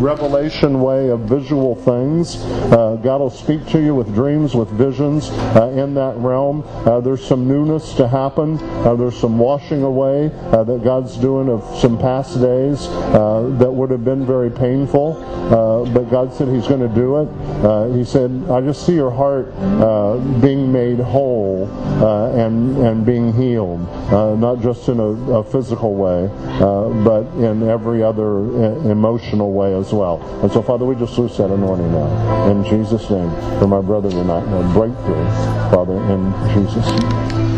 revelation way of visual things. God will speak to you with dreams, with visions in that realm. There's some newness to happen. There's some washing away that God's doing of some past days that would have been very painful. But God said He's going to do it. He said, I just see your heart being made whole and being healed, not just in a physical way, but in every other emotional way as well. And so, Father, we just loose that anointing now. In Jesus' name, for my brother tonight, breakthrough, Father, in Jesus' name.